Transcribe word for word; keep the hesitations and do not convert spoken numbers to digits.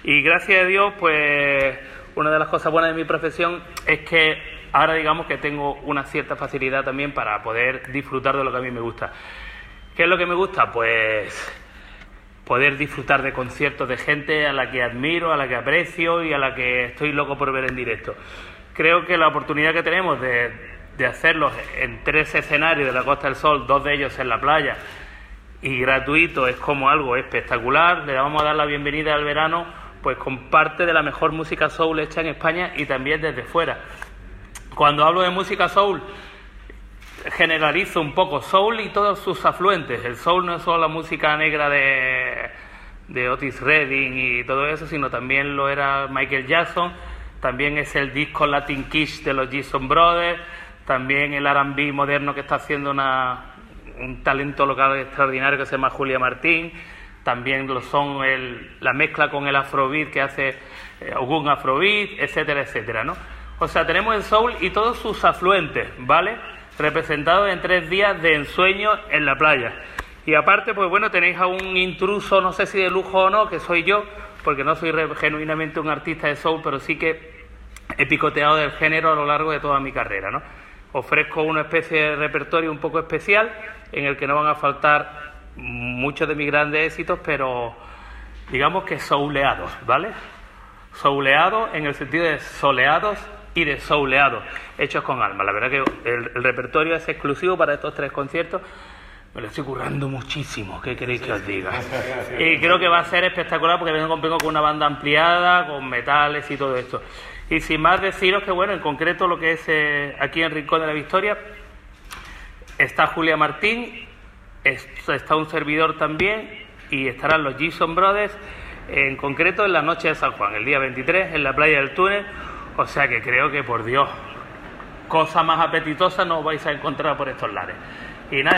Y gracias a Dios, pues una de las cosas buenas de mi profesión es que ahora digamos que tengo una cierta facilidad también para poder disfrutar de lo que a mí me gusta. ¿Qué es lo que me gusta? Pues poder disfrutar de conciertos de gente a la que admiro, a la que aprecio y a la que estoy loco por ver en directo. Creo que la oportunidad que tenemos de, de hacerlos en tres escenarios de la Costa del Sol, dos de ellos en la playa y gratuito, es como algo espectacular. Le vamos a dar la bienvenida al verano pues con parte de la mejor música soul hecha en España y también desde fuera. Cuando hablo de música soul, generalizo un poco soul y todos sus afluentes. El soul no es solo la música negra de, de Otis Redding y todo eso, sino también lo era Michael Jackson, también es el disco Latin Kish de los Jason Brothers, también el R and B moderno que está haciendo una, un talento local extraordinario que se llama Julia Martín, también lo son el, la mezcla con el afrobeat que hace eh, Ogun Afrobeat, etcétera, etcétera, ¿no? O sea, tenemos el soul y todos sus afluentes, ¿vale?, representados en tres días de ensueño en la playa. Y aparte, pues bueno, tenéis a un intruso, no sé si de lujo o no, que soy yo, porque no soy genuinamente un artista de soul, pero sí que he picoteado del género a lo largo de toda mi carrera, ¿no? Ofrezco una especie de repertorio un poco especial, en el que no van a faltar muchos de mis grandes éxitos, pero digamos que souleados, ¿vale? Souleados en el sentido de soleados y de souleados, hechos con alma. La verdad que el, el repertorio es exclusivo para estos tres conciertos. Me lo estoy currando muchísimo, ¿qué queréis que os diga? Y creo que va a ser espectacular porque vengo, vengo con una banda ampliada, con metales y todo esto. Y sin más deciros que, bueno, en concreto lo que es eh, aquí en Rincón de la Victoria, está Julia Martín, está un servidor también y estarán los Jason Brothers, en concreto en la noche de San Juan, el día veintitrés, en la playa del Túnel. O sea que creo que, por Dios, cosa más apetitosa no vais a encontrar por estos lares. Y nada.